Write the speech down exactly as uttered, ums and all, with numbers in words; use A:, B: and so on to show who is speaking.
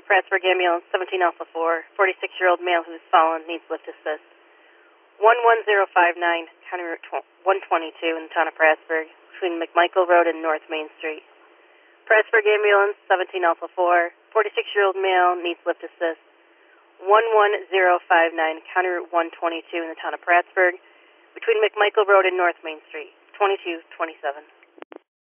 A: Prattsburg Ambulance, seventeen Alpha four, forty-six-year-old male who's fallen, needs lift assist. one one zero five nine, County Route one twenty-two in the town of Prattsburg, between McMichael Road and North Main Street. Prattsburg Ambulance, seventeen Alpha four, forty-six-year-old male needs lift assist. one one zero five nine, County Route one twenty-two in the town of Prattsburg, between McMichael Road and North Main Street, twenty-two twenty-seven.